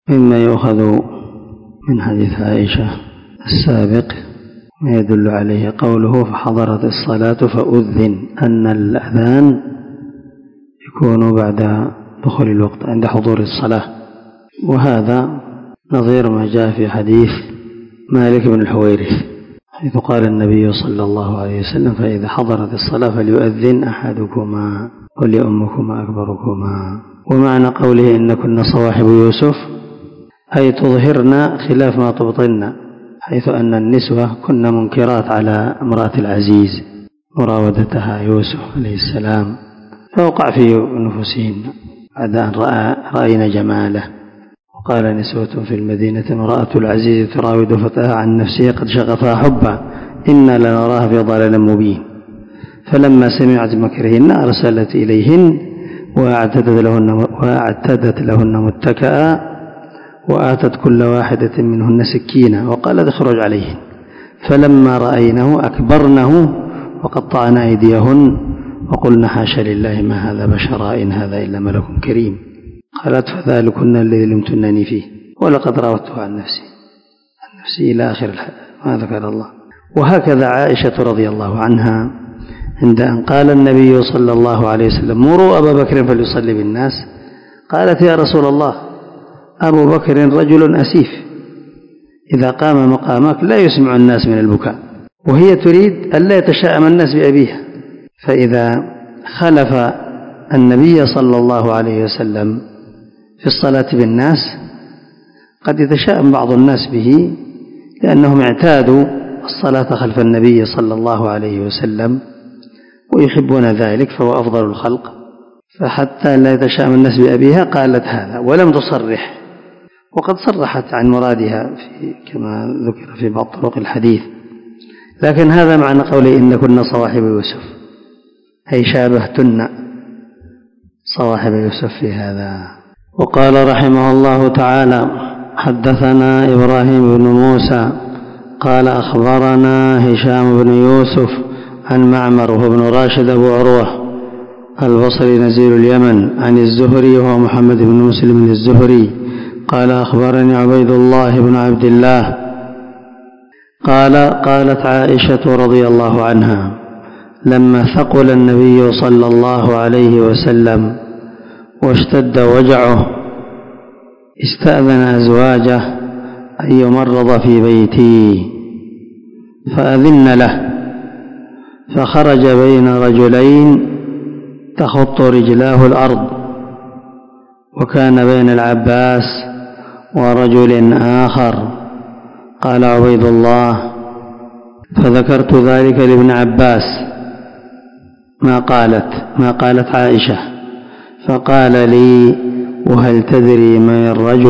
مما يؤخذ من حديث عائشة السابق ما يدل عليه قوله فحضرت الصلاة فأذن، أن الأذان يكون بعد دخول الوقت عند حضور الصلاة، وهذا نظير ما جاء في حديث مالك بن الحويرث حيث قال النبي صلى الله عليه وسلم فإذا حضرت الصلاة فليؤذن أحدكما وليؤمكما أكبركما. ومعنى قوله إن كنا صواحب يوسف أي تظهرن خلاف ما تبطلن، حيث أن النسوة كن منكرات على امرأة العزيز مراودتها يوسف عليه السلام، فوقع في نفوسهن بعد أن رأينا جماله. وقال نسوة في المدينة امرأة العزيز تراود فتاها عن نفسه قد شغفها حبا إنا لنراها في ضلال مبين. فلما سمعت مكرهن أرسلت إليهن وأعتدت لهن متكئا وآتت كل واحدة منهن سكينا وقالت اخرج عليهن. فلما رأينه أكبرنه وقطعن أيديهن وقلنا حاشا لله ما هذا بشرا إن هذا إلا ملك كريم. قالت فذلكن الذي لمتنني فيه ولقد راودته عن نفسي إلى آخر ما ذكر الله. وهكذا عائشة رضي الله عنها عند أن قال النبي صلى الله عليه وسلم مروا أبا بكر فليصلي بالناس قالت يا رسول الله أبو بكر رجل أسيف إذا قام مقامك لا يسمع الناس من البكاء، وهي تريد أن لا يتشائم الناس بأبيها. فإذا خلف النبي صلى الله عليه وسلم في الصلاة بالناس قد يتشائم بعض الناس به لأنهم اعتادوا الصلاة خلف النبي صلى الله عليه وسلم ويحبون ذلك فهو أفضل الخلق، فحتى لا يتشائم الناس بأبيها قالت هذا ولم تصرح، وقد صرحت عن مرادها كما ذكر في بعض طرق الحديث. لكن هذا معنى قوله إن كنا صواحب يوسف أي شابهتن صواحب يوسف في هذا. وقال رحمه الله تعالى حدثنا إبراهيم بن موسى قال أخبرنا هشام بن يوسف عن معمر وهو بن راشد أبو عروة البصري نزيل اليمن عن الزهري وهو محمد بن مسلم الزهري قال أخبرني عبيد الله بن عبد الله قالت عائشة رضي الله عنها لما ثقل النبي صلى الله عليه وسلم واشتد وجعه استأذن أزواجه أن يمرض في بيتي فأذن له، فخرج بين رجلين تخط رجلاه الأرض، وكان بين العباس ورجل آخر. قال عبيد الله فذكرت ذلك لابن عباس ما قالت عائشة، فقال لي وهل تدري من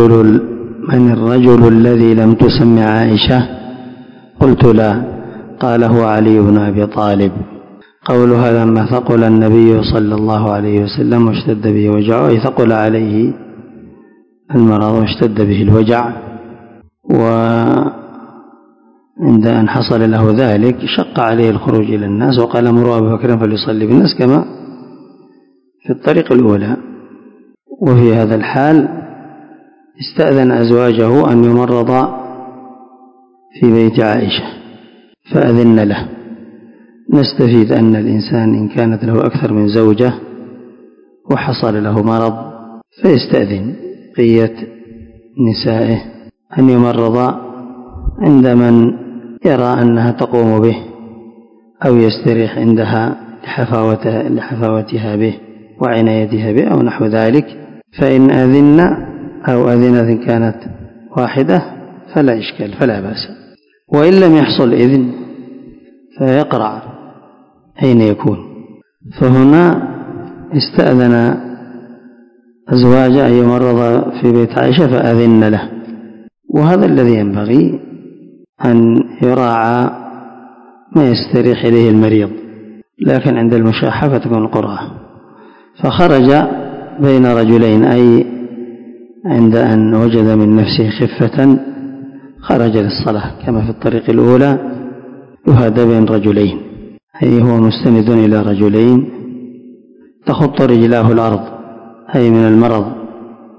الرجل الذي لم تسم عائشة؟ قلت لا. قال هو علي بن أبي طالب. قولها لما ثقل النبي صلى الله عليه وسلم واشتد به وجعه أي ثقل عليه المرض واشتد به الوجع، وعند أن حصل له ذلك شق عليه الخروج إلى الناس وقال مروا أبا بكر فليصلي بالناس كما في الطريق الأولى. وفي هذا الحال استأذن أزواجه أن يمرض في بيت عائشة فأذن له. نستفيد أن الإنسان إن كانت له أكثر من زوجة وحصل له مرض فيستأذن بقية نسائه أن يمرض عند من يرى أنها تقوم به أو يستريح عندها لحفاوتها به وعنايتها به أو نحو ذلك. فإن أذن أو أذنة كانت واحدة فلا إشكال فلا بأس. وإن لم يحصل إذن فيقرع أين يكون. فهنا استأذن أزواج أن يمرض في بيت عائشة فأذن له، وهذا الذي ينبغي أن يراعى ما يستريح إليه المريض، لكن عند المشاحة فتكون القرعة. فخرج بين رجلين أي عند أن وجد من نفسه خفة خرج للصلاة كما في الطريق الأولى يهدى بين رجلين أي هو مستند إلى رجلين تخط رجلاه الأرض أي من المرض،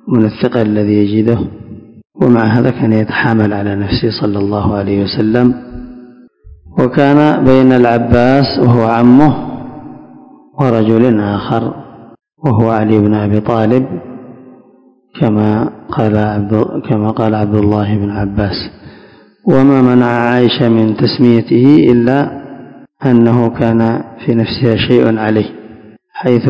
من الثقل الذي يجده، ومع هذا كان يتحامل على نفسه صلى الله عليه وسلم. وكان بين العباس وهو عمه ورجل آخر وهو علي بن أبي طالب، كما قال عبد الله بن عباس. وما منع عائشة من تسميته إلا أنه كان في نفسها شيء عليه، حيث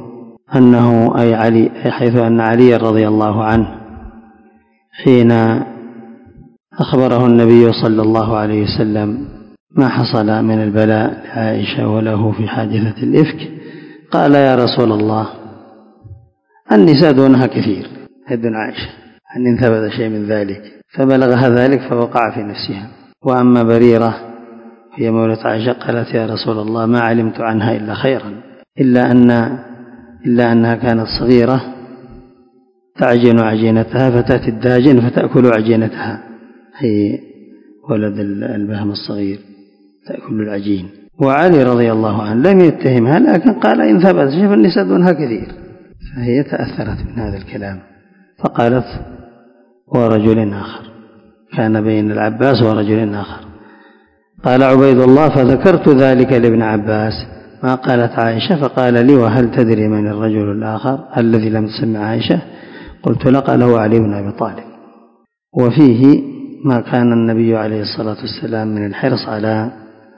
أن علي رضي الله عنه حين أخبره النبي صلى الله عليه وسلم ما حصل من البلاء لعائشة وله في حادثة الإفك، قال يا رسول الله النساء دونها كثير دون عائشة، أن ثبت شيء من ذلك، فبلغها ذلك فوقع في نفسها. وأما بريرة هي مولة عائشة قالت يا رسول الله ما علمت عنها إلا خيرا، إلا أنها كانت صغيرة تعجن عجينتها فتأتي الداجن فتأكل عجينتها، هي ولد البهم الصغير تأكل العجين. وعلي رضي الله عنه لم يتهمها، لكن قال إن ثبت شيء النساء دونها كثير، فهي تأثرت من هذا الكلام فقالت ورجل آخر، كان بين العباس ورجل آخر. قال عبيد الله فذكرت ذلك لابن عباس ما قالت عائشة، فقال لي وهل تدري من الرجل الآخر الذي لم تسمع عائشة؟ قلت لا، قال هو علي بن أبي طالب. وفيه ما كان النبي عليه الصلاة والسلام من الحرص على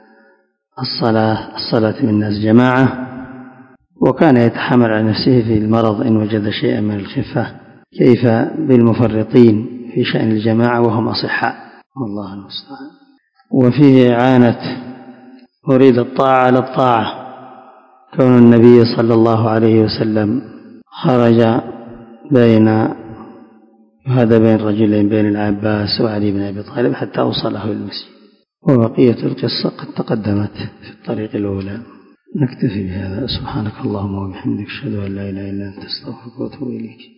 الصلاة من الناس جماعة، وكان يتحمل على نفسه في المرض إن وجد شيئا من الخفة، كيف بالمفرطين في شأن الجماعة وهم أصحاء، والله المستعان. وفيه إعانة أريد الطاعة على الطاعة، كون النبي صلى الله عليه وسلم خرج هذا بين رجلين بين العباس وعلي بن أبي طالب حتى أوصله إلى المسجد، وبقية القصة قد تقدمت في الطريق الأولى. نكتفي بهذا، سبحانك اللهم وبحمدك أشهد أن لا إله إلا أنت أستغفرك وأتوب إليك.